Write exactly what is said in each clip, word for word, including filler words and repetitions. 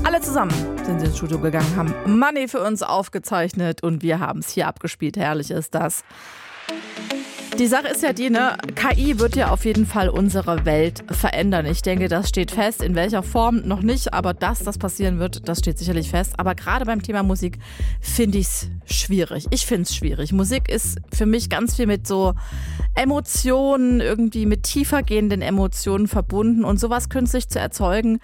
Alle zusammen sind sie ins Studio gegangen, haben Money für uns aufgezeichnet und wir haben es hier abgespielt. Herrlich ist das. Die Sache ist ja die, ne, K I wird ja auf jeden Fall unsere Welt verändern. Ich denke, das steht fest. In welcher Form noch nicht, aber dass das passieren wird, das steht sicherlich fest. Aber gerade beim Thema Musik finde ich es schwierig. Ich finde es schwierig. Musik ist für mich ganz viel mit so Emotionen, irgendwie mit tiefergehenden Emotionen verbunden und sowas künstlich zu erzeugen.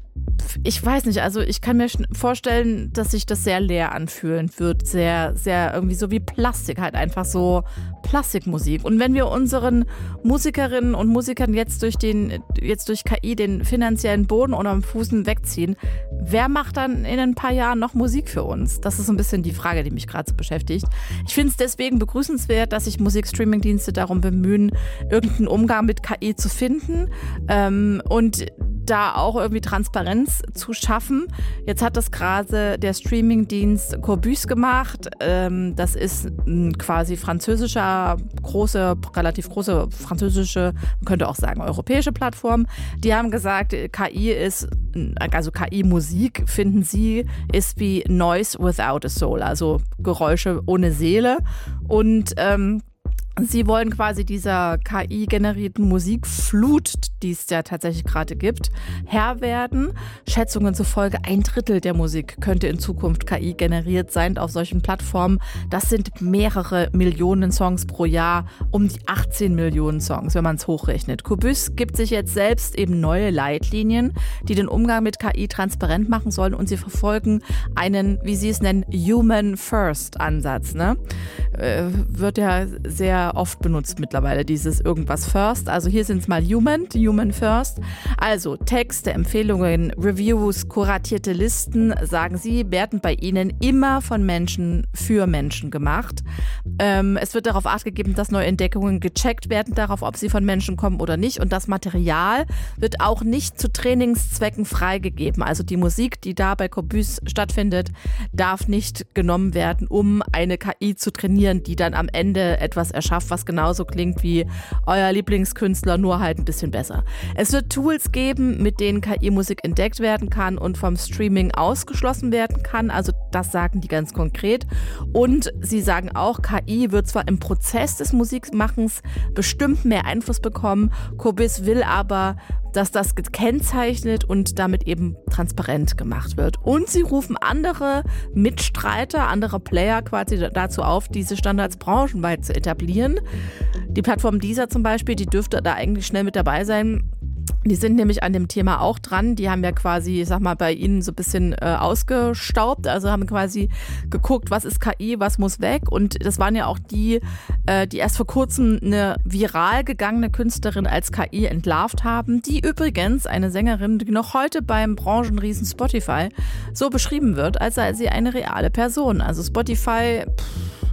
Ich weiß nicht, also ich kann mir vorstellen, dass sich das sehr leer anfühlen wird, sehr, sehr irgendwie so wie Plastik, halt einfach so Plastikmusik. Und wenn wir unseren Musikerinnen und Musikern jetzt durch den, jetzt durch K I den finanziellen Boden unterm Fußen wegziehen, wer macht dann in ein paar Jahren noch Musik für uns? Das ist so ein bisschen die Frage, die mich gerade so beschäftigt. Ich finde es deswegen begrüßenswert, dass sich Musikstreaming-Dienste darum bemühen, irgendeinen Umgang mit K I zu finden ähm, und da auch irgendwie Transparenz zu schaffen. Jetzt hat das gerade der Streamingdienst Qobuz gemacht. Ähm, das ist ein quasi französischer, große, relativ große französische, man könnte auch sagen europäische Plattform. Die haben gesagt, K I ist, also K I-Musik, finden sie, ist wie Noise without a soul, also Geräusche ohne Seele. Und ähm, sie wollen quasi dieser K I-generierten Musikflut, die es ja tatsächlich gerade gibt, Herr werden. Schätzungen zufolge ein Drittel der Musik könnte in Zukunft K I-generiert sein auf solchen Plattformen. Das sind mehrere Millionen Songs pro Jahr, um die achtzehn Millionen Songs, wenn man es hochrechnet. Qobuz gibt sich jetzt selbst eben neue Leitlinien, die den Umgang mit K I transparent machen sollen und sie verfolgen einen, wie sie es nennen, Human-First-Ansatz. Ne? Äh, wird ja sehr oft benutzt mittlerweile, dieses irgendwas first. Also hier sind es mal human, human first. Also Texte, Empfehlungen, Reviews, kuratierte Listen, sagen sie, werden bei ihnen immer von Menschen für Menschen gemacht. Ähm, es wird darauf Acht gegeben, dass neue Entdeckungen gecheckt werden, darauf, ob sie von Menschen kommen oder nicht. Und das Material wird auch nicht zu Trainingszwecken freigegeben. Also die Musik, die da bei Qobuz stattfindet, darf nicht genommen werden, um eine K I zu trainieren, die dann am Ende etwas erschafft, was genauso klingt wie euer Lieblingskünstler, nur halt ein bisschen besser. Es wird Tools geben, mit denen K I-Musik entdeckt werden kann und vom Streaming ausgeschlossen werden kann. Also das sagen die ganz konkret. Und sie sagen auch, K I wird zwar im Prozess des Musikmachens bestimmt mehr Einfluss bekommen, Qobuz will aber, dass das gekennzeichnet und damit eben transparent gemacht wird. Und sie rufen andere Mitstreiter, andere Player quasi dazu auf, diese Standards branchenweit zu etablieren. Die Plattform Deezer zum Beispiel, die dürfte da eigentlich schnell mit dabei sein. Die sind nämlich an dem Thema auch dran. Die haben ja quasi, ich sag mal, bei ihnen so ein bisschen äh, ausgestaubt. Also haben quasi geguckt, was ist K I, was muss weg. Und das waren ja auch die, äh, die erst vor kurzem eine viral gegangene Künstlerin als K I entlarvt haben. Die übrigens eine Sängerin, die noch heute beim Branchenriesen Spotify so beschrieben wird, als sei sie eine reale Person. Also Spotify, pff,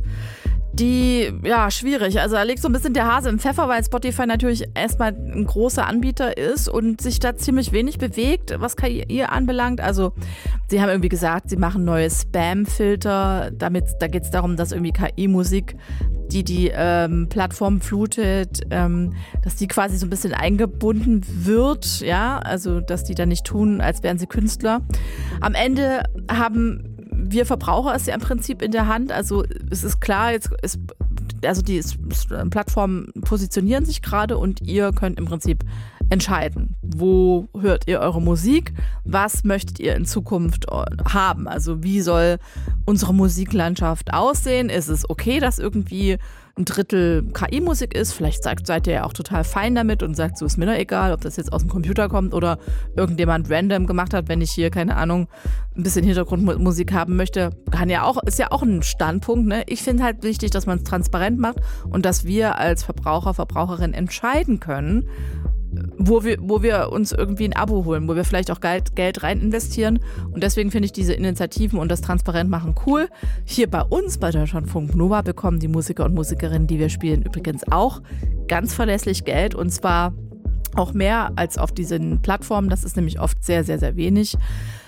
die, ja, schwierig. Also da liegt so ein bisschen der Hase im Pfeffer, weil Spotify natürlich erstmal ein großer Anbieter ist und sich da ziemlich wenig bewegt, was K I anbelangt. Also sie haben irgendwie gesagt, sie machen neue Spam-Filter. Damit, da geht es darum, dass irgendwie K I-Musik, die die ähm, Plattform flutet, ähm, dass die quasi so ein bisschen eingebunden wird. Ja, also dass die dann nicht tun, als wären sie Künstler. Am Ende haben wir Verbraucher es ja im Prinzip in der Hand. Also es ist klar, jetzt ist, also die Plattformen positionieren sich gerade und ihr könnt im Prinzip entscheiden, wo hört ihr eure Musik, was möchtet ihr in Zukunft haben. Also wie soll unsere Musiklandschaft aussehen? Ist es okay, dass irgendwie ein Drittel K I-Musik ist? Vielleicht sagt, seid ihr ja auch total fein damit und sagt, so ist mir doch egal, ob das jetzt aus dem Computer kommt oder irgendjemand random gemacht hat, wenn ich hier, keine Ahnung, ein bisschen Hintergrundmusik haben möchte. Kann ja auch, ist ja auch ein Standpunkt, ne? Ich finde halt wichtig, dass man es transparent macht und dass wir als Verbraucher, Verbraucherin entscheiden können, wo wir, wo wir uns irgendwie ein Abo holen, wo wir vielleicht auch Geld, Geld rein investieren. Und deswegen finde ich diese Initiativen und das Transparentmachen cool. Hier bei uns bei Deutschlandfunk Nova bekommen die Musiker und Musikerinnen, die wir spielen, übrigens auch ganz verlässlich Geld. Und zwar auch mehr als auf diesen Plattformen. Das ist nämlich oft sehr, sehr, sehr wenig.